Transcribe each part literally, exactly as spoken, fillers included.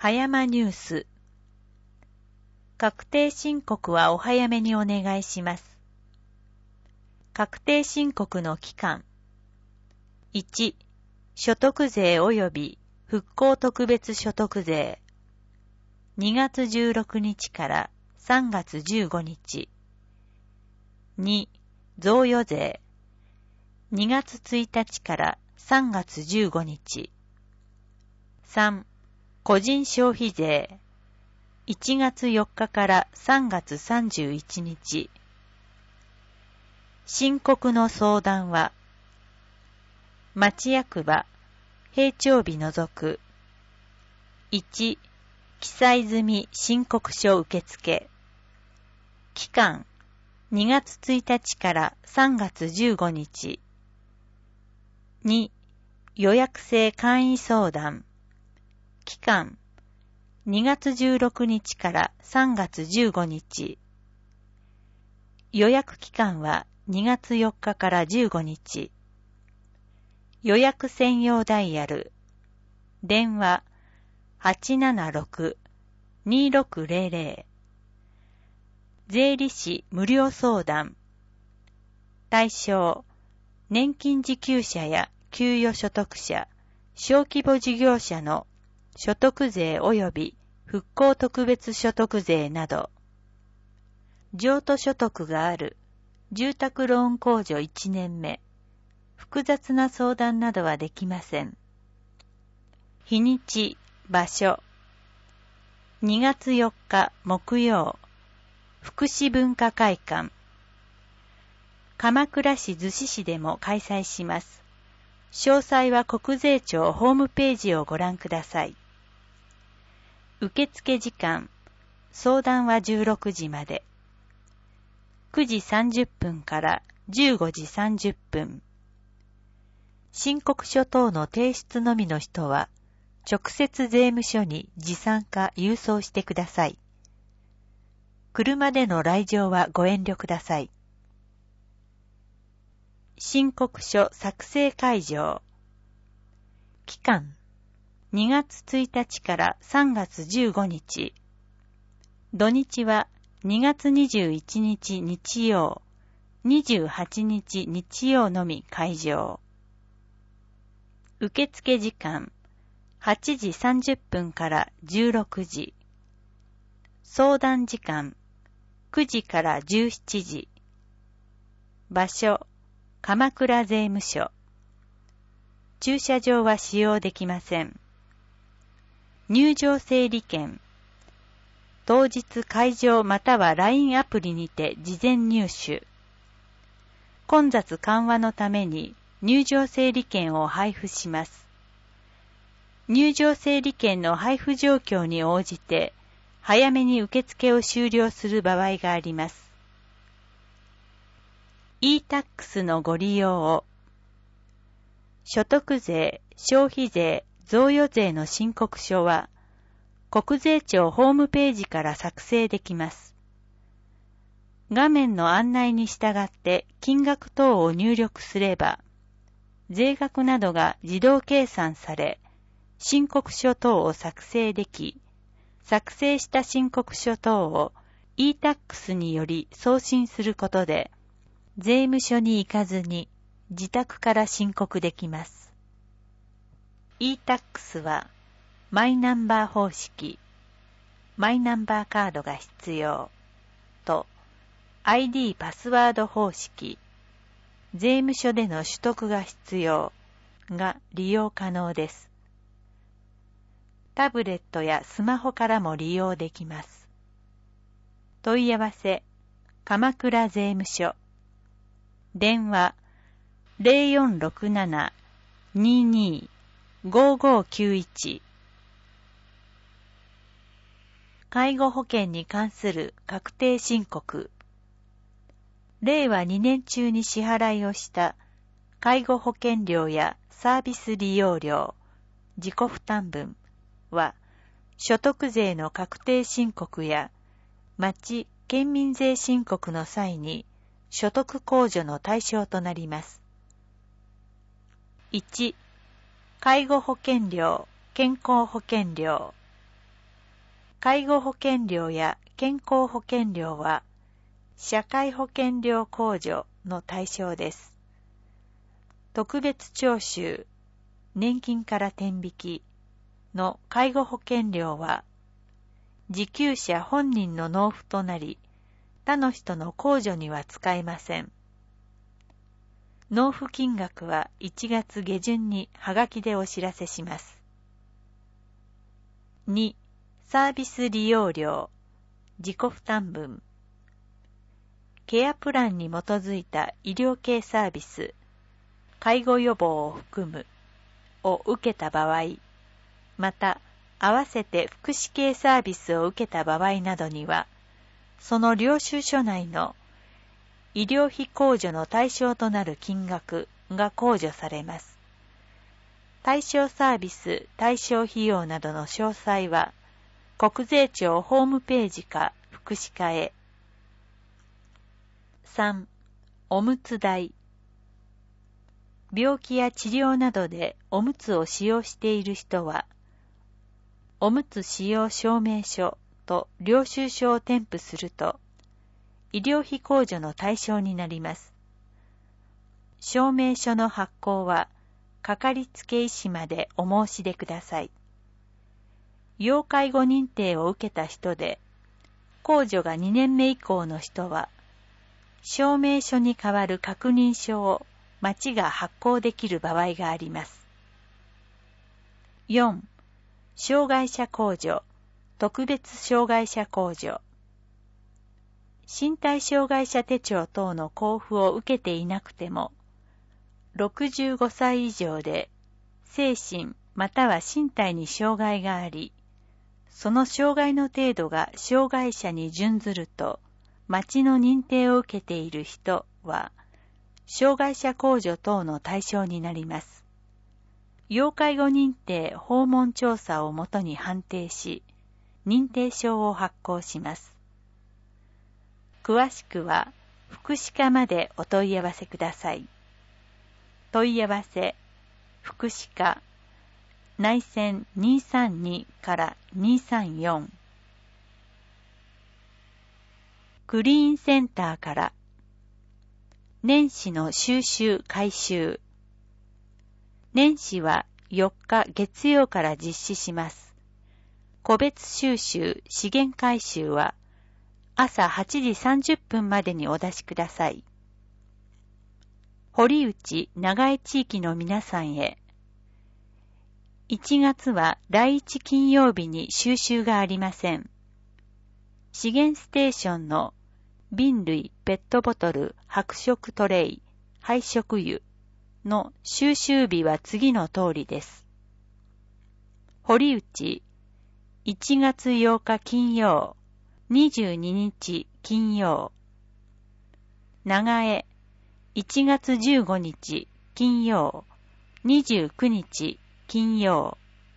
葉山ニュース。確定申告はお早めにお願いします。確定申告の期間。いち、所得税及び復興特別所得税。にがつじゅうろくにちからさんがつじゅうごにち。に、贈与税。にがつついたちからさんがつじゅうごにち。さん、個人消費税。いちがつよっかからさんがつさんじゅういちにち。申告の相談は、町役場、平帳日除く。いち、記載済み申告書受付。期間、にがつついたちからさんがつじゅうごにち。に、予約制簡易相談。期間、にがつじゅうろくにちからさんがつじゅうごにち。予約期間はにがつよっかからじゅうごにち。予約専用ダイヤル。電話 はちななろく にろくぜろぜろ。税理士無料相談。対象、年金受給者や給与所得者、小規模事業者の所得税及び復興特別所得税など。譲渡所得がある住宅ローン控除いちねんめ。複雑な相談などはできません。日にち、場所。にがつよっか木曜、福祉文化会館。鎌倉市逗子市でも開催します。詳細は国税庁ホームページをご覧ください。受付時間、相談はじゅうろくじまで。くじさんじゅっぷんからじゅうごじさんじゅっぷん。申告書等の提出のみの人は、直接税務署に持参か郵送してください。車での来場はご遠慮ください。申告書作成会場。期間、にがつついたちからさんがつじゅうごにち。土日はにがつにじゅういちにち日曜、にじゅうはちにち日曜のみ会場。受付時間、はちじさんじゅっぷんからじゅうろくじ。相談時間、くじからじゅうしちじ。場所、鎌倉税務署。駐車場は使用できません。入場整理券。当日会場または ライン アプリにて事前入手。混雑緩和のために入場整理券を配布します。入場整理券の配布状況に応じて早めに受付を終了する場合があります。e-タックス のご利用を。所得税、消費税、贈与税の申告書は、国税庁ホームページから作成できます。画面の案内に従って金額等を入力すれば、税額などが自動計算され、申告書等を作成でき、作成した申告書等を e-タックス により送信することで、税務署に行かずに自宅から申告できます。e-タックス はマイナンバー方式、マイナンバーカードが必要と アイディー パスワード方式、税務署での取得が必要が利用可能です。タブレットやスマホからも利用できます。問い合わせ、鎌倉税務署。電話 ゼロよんろくなな にーにー ごーごーきゅういち。介護保険に関する確定申告。れいわにねん中に支払いをした介護保険料やサービス利用料、自己負担分は所得税の確定申告や町・県民税申告の際に所得控除の対象となります。いち、介護保険料、健康保険料。 介護保険料や健康保険料は社会保険料控除の対象です。特別徴収、年金から転引きの介護保険料は受給者本人の納付となり、他の人の控除には使えません。納付金額はいちがつ下旬にはがきでお知らせします。に、サービス利用料、自己負担分。ケアプランに基づいた医療系サービス、介護予防を含む、を受けた場合、また、合わせて福祉系サービスを受けた場合などには、その領収書内の医療費控除の対象となる金額が控除されます。対象サービス、対象費用などの詳細は、国税庁ホームページか福祉課へ。さん、おむつ代。病気や治療などでおむつを使用している人は、おむつ使用証明書と領収書を添付すると、医療費控除の対象になります。証明書の発行は、かかりつけ医師までお申し出ください。要介護認定を受けた人で、控除がにねんめ以降の人は、証明書に代わる確認書を町が発行できる場合があります。よん、障害者控除、特別障害者控除。身体障害者手帳等の交付を受けていなくても、ろくじゅうごさい以上で精神または身体に障害があり、その障害の程度が障害者に準ずると、町の認定を受けている人は、障害者控除等の対象になります。要介護認定訪問調査をもとに判定し、認定証を発行します。詳しくは、福祉課までお問い合わせください。問い合わせ、福祉課、内線にさんにからにさんよん。クリーンセンターから、年始の収集回収。年始はよっか月曜から実施します。個別収集資源回収は朝はちじさんじゅっぷんまでにお出しください。堀内長江地域の皆さんへ。いちがつはだいいち金曜日に収集がありません。資源ステーションの瓶類、ペットボトル、白色トレイ、配色油の収集日は次の通りです。堀内、いちがつようか金曜、にじゅうににち金曜。長江、いちがつじゅうごにち金曜、にじゅうくにち金曜。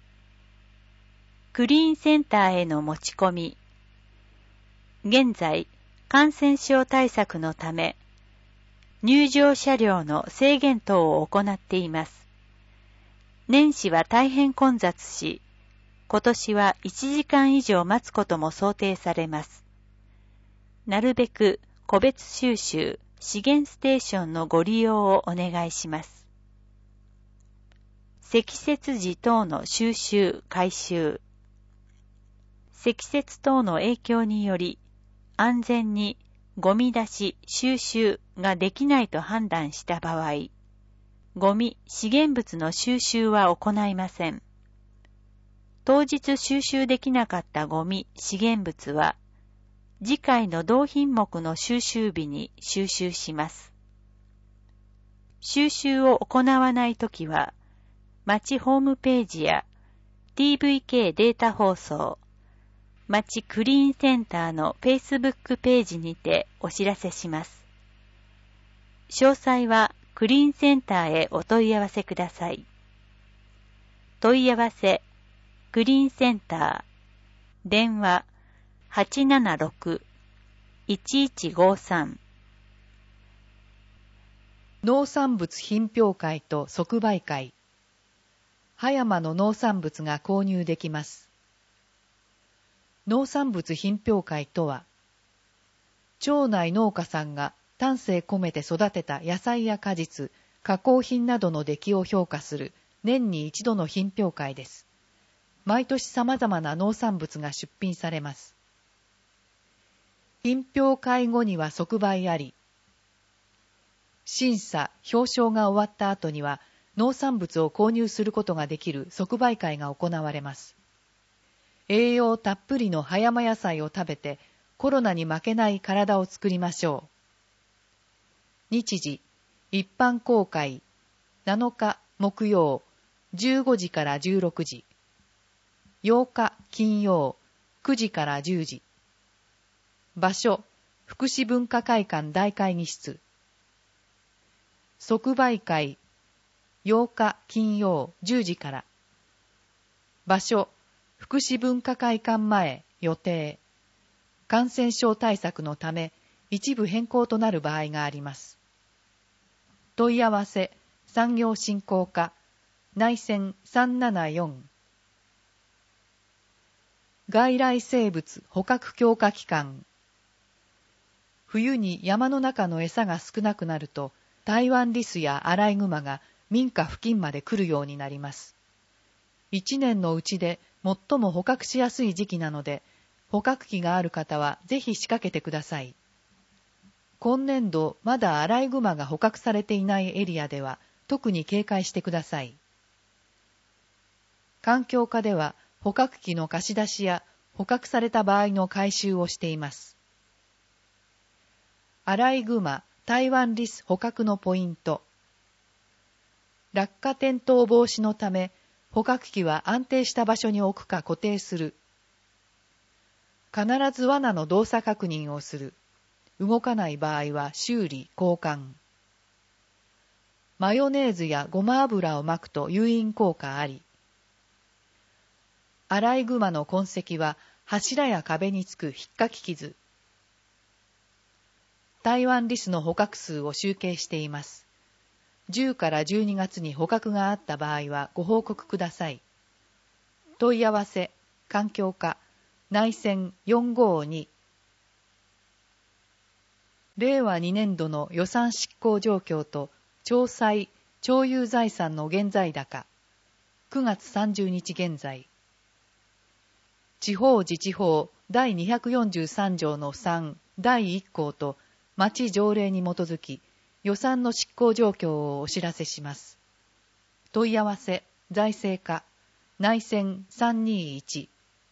クリーンセンターへの持ち込み。現在、感染症対策のため、入場車両の制限等を行っています。年始は大変混雑し、今年はいちじかん以上待つことも想定されます。なるべく個別収集、資源ステーションのご利用をお願いします。積雪時等の収集、回収。積雪等の影響により、安全にゴミ出し、収集ができないと判断した場合、ゴミ、資源物の収集は行いません。当日収集できなかったゴミ、資源物は、次回の同品目の収集日に収集します。収集を行わないときは、町ホームページや ティーブイケー データ放送、町クリーンセンターの Facebook ページにてお知らせします。詳細はクリーンセンターへお問い合わせください。問い合わせ、クリーンセンター、電話 はちななろく いちいちごさん。 農産物品評会と即売会。葉山の農産物が購入できます。 農産物品評会とは、町内農家さんが丹精込めて育てた野菜や果実、加工品などの出来を評価する年に一度の品評会です。毎年様々な農産物が出品されます。品評会後には即売あり、審査、表彰が終わった後には農産物を購入することができる即売会が行われます。栄養たっぷりの葉山野菜を食べてコロナに負けない体を作りましょう。日時、一般公開なのか木曜じゅうごじからじゅうろくじ、ようか金曜くじからじゅうじ。場所、福祉文化会館大会議室。即売会、ようか金曜じゅうじから。場所、福祉文化会館前予定。感染症対策のため一部変更となる場合があります。問い合わせ、産業振興課、内線さんななよん。外来生物捕獲強化機関。冬に山の中の餌が少なくなると、台湾リスやアライグマが民家付近まで来るようになります。一年のうちで最も捕獲しやすい時期なので、捕獲器がある方はぜひ仕掛けてください。今年度まだアライグマが捕獲されていないエリアでは特に警戒してください。環境課では捕獲器の貸し出しや捕獲された場合の回収をしています。アライグマ、台湾リス捕獲のポイント。落下転倒防止のため、捕獲器は安定した場所に置くか固定する。必ず罠の動作確認をする。動かない場合は修理、交換。マヨネーズやごま油をまくと誘引効果あり。アライグマの痕跡は柱や壁につくひっかき傷。台湾リスの捕獲数を集計しています。じゅうからじゅうにがつに捕獲があった場合はご報告ください。問い合わせ、環境課、内線よんごに。れいわにねんどの予算執行状況と町債・町有財産の現在高。くがつさんじゅうにち現在。地方自治法だいにひゃくよんじゅうさんじょうのさんだいいっこうと町条例に基づき予算の執行状況をお知らせします。問い合わせ、財政課、内線さんにいち。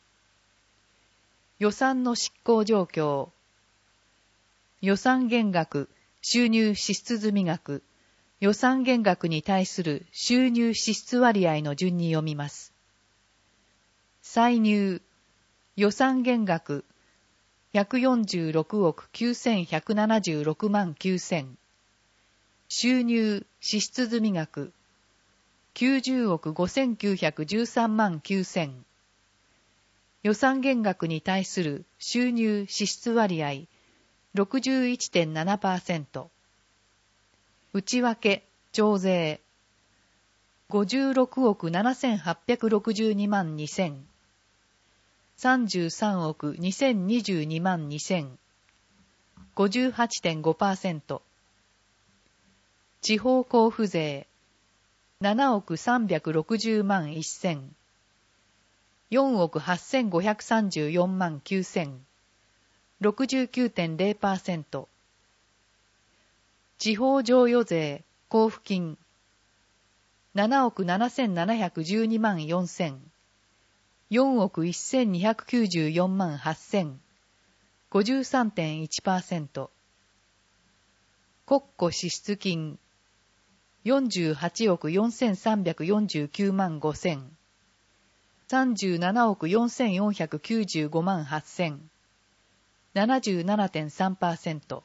予算の執行状況。予算減額、収入支出済額、予算減額に対する収入支出割合の順に読みます。歳入、予算減額、ひゃくよんじゅうろくおくきゅうせんひゃくななじゅうろくまんきゅうせん。収入、支出済額、きゅうじゅうおくごせんきゅうひゃくじゅうさんまんきゅうせん。予算減額に対する収入支出割合 ろくじゅういちてんななパーセント。内訳、徴税ごじゅうろくおくななせんはっぴゃくろくじゅうにまんにせん。さんじゅうさんおくにせんにじゅうにまんにせん。ごじゅうはちてんごパーセント。地方交付税ななおくさんびゃくろくじゅうまんせん。よんおくはっせんごひゃくさんじゅうよんまんきゅうせん。ろくじゅうきゅうてんれいパーセント。地方譲与税交付金ななおくななせんななひゃくじゅうにまんよんせん。よんおくせんにひゃくきゅうじゅうよんまんはっせん。ごじゅうさんてんいちパーセント。国庫支出金よんじゅうはちおくよんせんさんびゃくよんじゅうきゅうまんごせん。さんじゅうななおくよんせんよんひゃくきゅうじゅうごまんはっせん。ななじゅうななてんさんパーセント。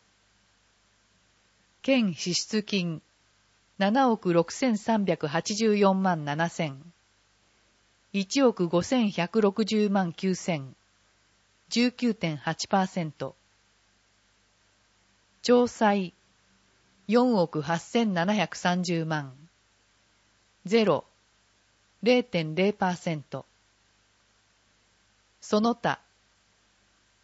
県支出金ななおくろくせんさんびゃくはちじゅうよんまんななせん。いちおくごせんひゃくろくじゅうまんきゅうせん。じゅうきゅうてんはちパーセント。町債よんおくはっせんななひゃくさんじゅうまん。ゼロ、れいてんれいパーセント。その他、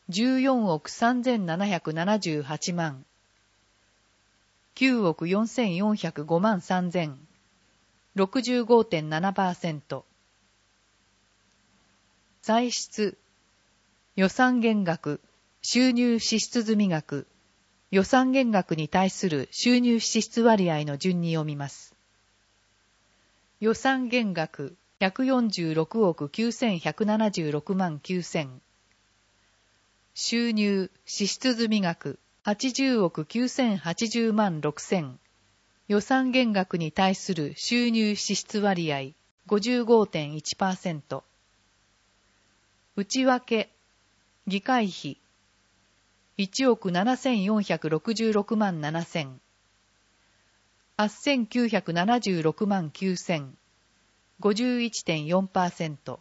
じゅうよんおくさんぜんななひゃくななじゅうはちまん、きゅうおくよんせんよんひゃくごまんさんぜん、ろくじゅうごてんななパーセント。歳出、予算減額、収入支出済額、予算減額に対する収入支出割合の順に読みます。予算減額ひゃくよんじゅうろくおくきゅうせんひゃくななじゅうろくまんきゅうせん、収入支出済額はちじゅうおくきゅうせんはちじゅうまんろくせん、予算減額に対する収入支出割合 ごじゅうごてんいちパーセント。内訳、議会費いちおくななせんよんひゃくろくじゅうろくまんななせん、はっせんきゅうひゃくななじゅうろくまんきゅうせん、ごじゅういちてんよんパーセント。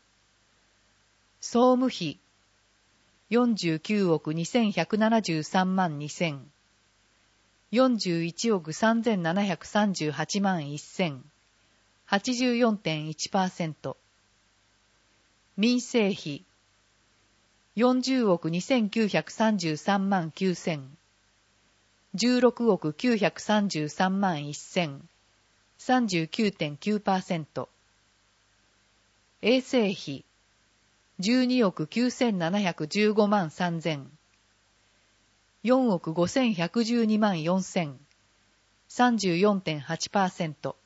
総務費よんじゅうきゅうおくにせんひゃくななじゅうさんまんにせん、よんじゅういちおくさんぜんななひゃくさんじゅうはちまんせん、はちじゅうよんてんいちパーセント。民生費よんじゅうおくにせんきゅうひゃくさんじゅうさんまんきゅうせん、じゅうろくおくきゅうひゃくさんじゅうさんまんせん、さんじゅうきゅうてんきゅうパーセント。衛生費じゅうにおくきゅうせんななひゃくじゅうごまんさんぜん、よんおくごせんひゃくじゅうにまんよんせん、さんじゅうよんてんはちパーセント。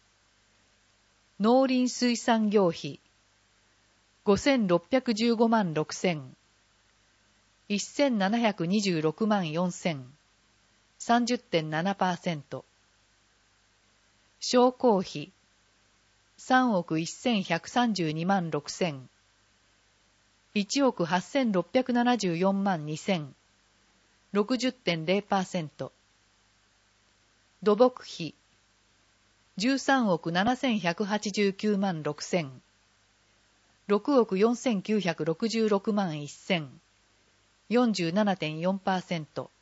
農林水産業費ごせんろっぴゃくじゅうごまんろくせん、せんななひゃくにじゅうろくまんよんせん、さんじゅってんななパーセント。商工費さんおくせんひゃくさんじゅうにまんろくせん、いちおくはっせんろっぴゃくななじゅうよんまんにせん、ろくじゅってんれいパーセント。土木費じゅうさんおくななせんひゃくはちじゅうきゅうまんろくせん、ろくおくよんせんきゅうひゃくろくじゅうろくまんせん、よんじゅうななてんよんパーセント。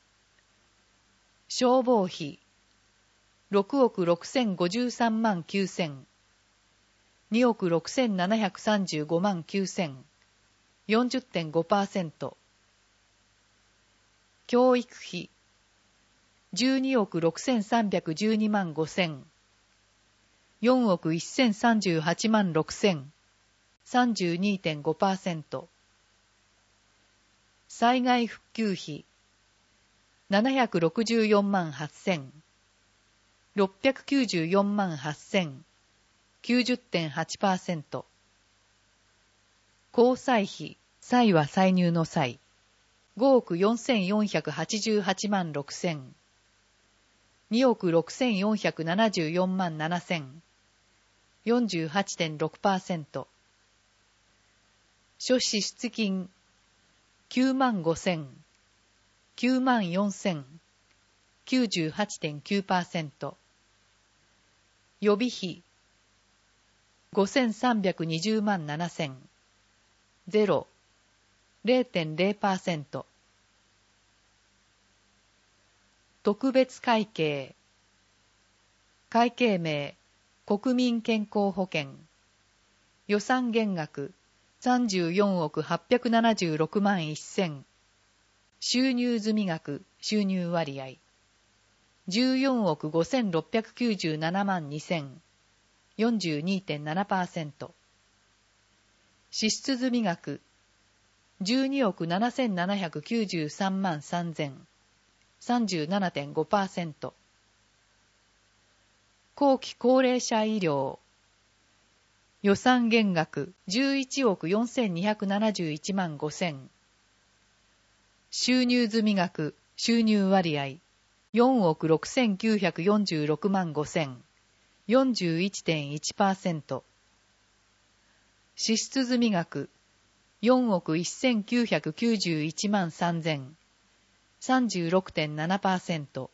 消防費ろくおくろくせんごじゅうさんまんきゅうせん、におくろくせんななひゃくさんじゅうごまんきゅうせん、よんじゅってんごパーセント。教育費じゅうにおくろくせんさんびゃくじゅうにまんごせん、よんおくせんさんじゅうはちまんろくせん、さんじゅうにてんごパーセント。災害復旧費ななひゃくろくじゅうよんまんはっせん、ろっぴゃくきゅうじゅうよんまんはっせん、きゅうじゅってんはちパーセント。交際費、際は歳入の際、ごおくよんせんよんひゃくはちじゅうはちまんろくせん、におくろくせんよんひゃくななじゅうよんまんななせん、よんじゅうはちてんろくパーセント。諸支出金、きゅうまんごせん、きゅうまんよんせん、きゅうじゅうはちてんきゅうパーセント。予備費、ごせんさんびゃくにじゅうまんななせん、ゼロ、れいてんれいパーセント。特別会計、会計名、国民健康保険、予算減額、さんじゅうよんおくはっぴゃくななじゅうろくまんせん、収入済額、収入割合、じゅうよんおくごせんろっぴゃくきゅうじゅうななまんにせん、よんじゅうにてんななパーセント。支出済額、じゅうにおくななせんななひゃくきゅうじゅうさんまんさんぜん、さんじゅうななてんごパーセント。後期高齢者医療、予算減額じゅういちおくよんせんにひゃくななじゅういちまんごせん、収入済額、収入割合、よんおくろくせんきゅうひゃくよんじゅうろくまんごせん、よんじゅういちてんいちパーセント。支出済額、よんおくせんきゅうひゃくきゅうじゅういちまんさんぜん、さんじゅうろくてんななパーセント。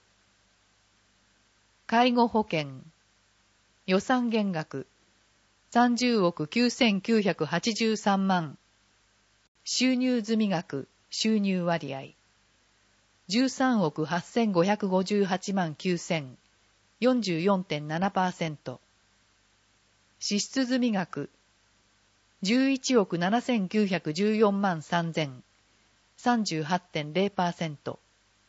介護保険、予算減額、さんじゅうおくきゅうせんきゅうひゃくはちじゅうさんまん、収入済額、収入割合、じゅうさんおくはっせんごひゃくごじゅうはちまんきゅうせん、よんじゅうよんてんななパーセント。支出済額、じゅういちおくななせんきゅうひゃくじゅうよんまんさんぜん、 さんじゅうはちてんゼロパーセント。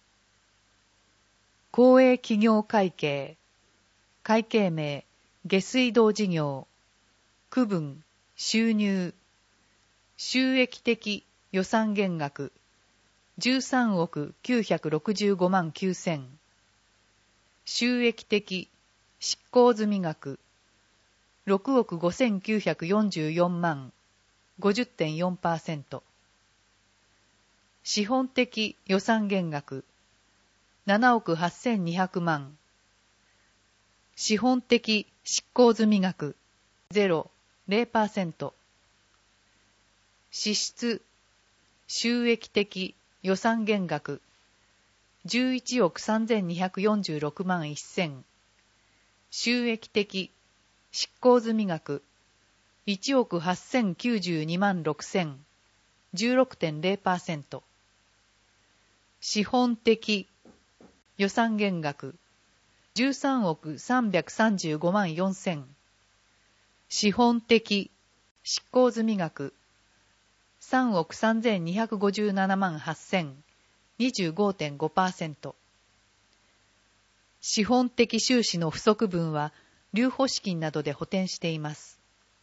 公営企業会計。会計名、下水道事業。区分、収入。収益的予算減額。じゅうさんおくきゅうひゃくろくじゅうごまんきゅうせん。収益的執行済額。ろくおくごせんきゅうひゃくよんじゅうよんまん。ごじゅってんよんパーセント。資本的予算減額。ななおくはっせんにひゃくまん。資本的執行済額。ゼロ、ゼロパーセント。支出、収益的予算減額。じゅういちおくさんぜんにひゃくよんじゅうろくまんせん。収益的執行済額。いちおくはっせんきゅうじゅうにまんろくせん。じゅうろくてんゼロパーセント。資本的予算減額。じゅうさんおくさんびゃくさんじゅうごまんよんせん。資本的執行済額。さんおくさんぜんにひゃくごじゅうななまんはっせん。にじゅうごてんごパーセント。資本的収支の不足分は留保資金などで補填しています。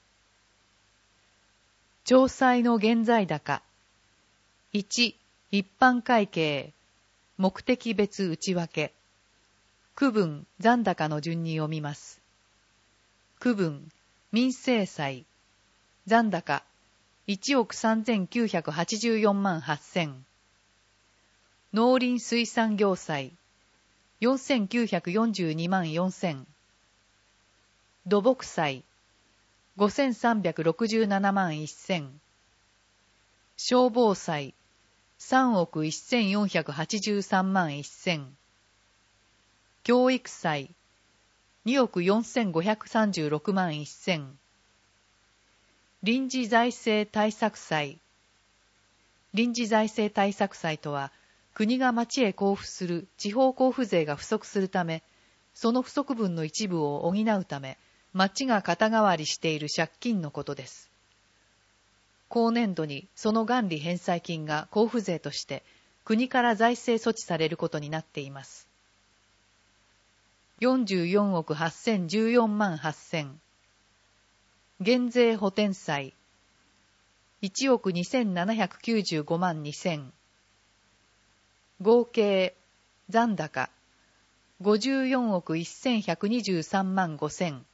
帳債の現在高。いち、一般会計。目的別内訳。区分残高の順に読みます。区分民生債。残高いちおくさんぜんきゅうひゃくはちじゅうよんまんはっせん。農林水産業債よんせんきゅうひゃくよんじゅうにまんよんせん。土木債ごせんさんびゃくろくじゅうななまんせん。消防債さんおくせんよんひゃくはちじゅうさんまんせん。教育債におくよんせんごひゃくさんじゅうろくまんせん。臨時財政対策債。臨時財政対策債とは、国が町へ交付する地方交付税が不足するため、その不足分の一部を補うため、町が肩代わりしている借金のことです。後年度にその元利返済金が交付税として国から財政措置されることになっています。よんじゅうよんおくはっせんじゅうよんまんはっせん。減税補填債いちおくにせんななひゃくきゅうじゅうごまんにせん。合計残高ごじゅうよんおくせんひゃくにじゅうさんまんごせん。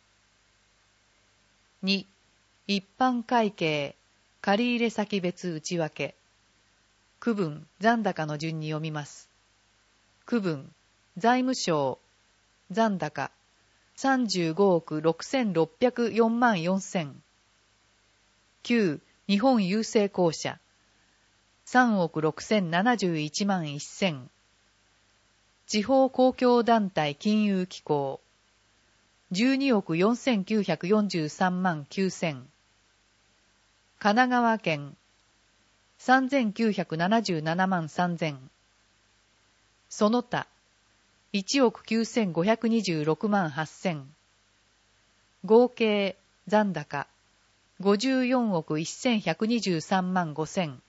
に、一般会計借入先別内訳。区分残高の順に読みます。区分財務省残高さんじゅうごおくろくせんろっぴゃくよんまんよんせん。旧日本郵政公社さんおくろくせんななじゅういちまんせん。地方公共団体金融機構じゅうにおくよんせんきゅうひゃくよんじゅうさんまんきゅうせん。神奈川県さんぜんきゅうひゃくななじゅうななまんさんぜん。その他いちおくきゅうせんごひゃくにじゅうろくまんはっせん。合計残高ごじゅうよんおくせんひゃくにじゅうさんまんごせん。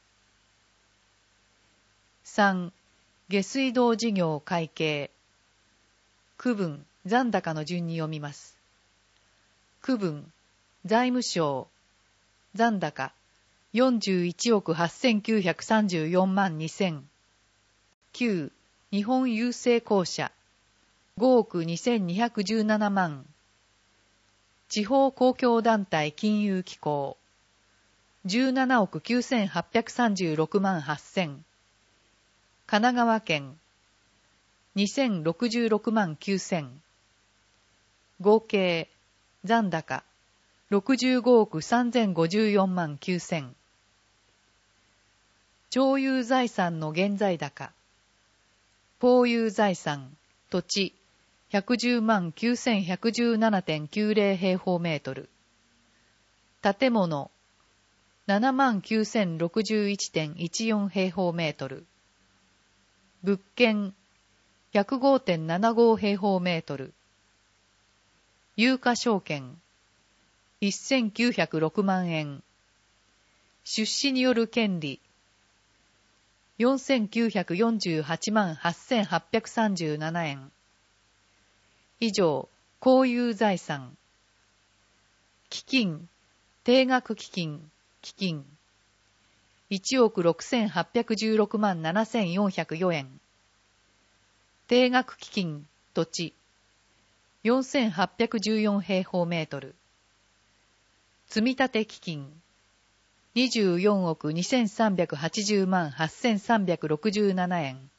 さん、下水道事業会計。区分残高の順に読みます。区分財務省残高よんじゅういちおくはっせんきゅうひゃくさんじゅうよんまんにせん。旧日本郵政公社ごおくにせんにひゃくじゅうななまん。地方公共団体金融機構じゅうななおくきゅうせんはっぴゃくさんじゅうろくまんはっせん。神奈川県にせんろくじゅうろくまんきゅうせん。合計残高ろくじゅうごおくさんぜんごじゅうよんまんきゅうせん。町有財産の現在高。公有財産、土地、ひゃくじゅうまんきゅうせんひゃくじゅうななてんきゅうぜろ平方メートル。建物、ななまんきゅうせんろくじゅういちてんいちよん平方メートル。物件、ひゃくごてんななご平方メートル。有価証券、せんきゅうひゃくろくまんえん。出資による権利、 よんせんきゅうひゃくよんじゅうはちまんはっせんはっぴゃくさんじゅうななえん。以上、公有財産。基金、定額基金、基金。いちおくろくせんはっぴゃくじゅうろくまんななせんよんひゃくよんえん。定額基金、土地。よんせんはっぴゃくじゅうよんへいほうメートル。積立基金。にじゅうよんおくにせんさんびゃくはちじゅうまんはっせんさんびゃくろくじゅうななえん。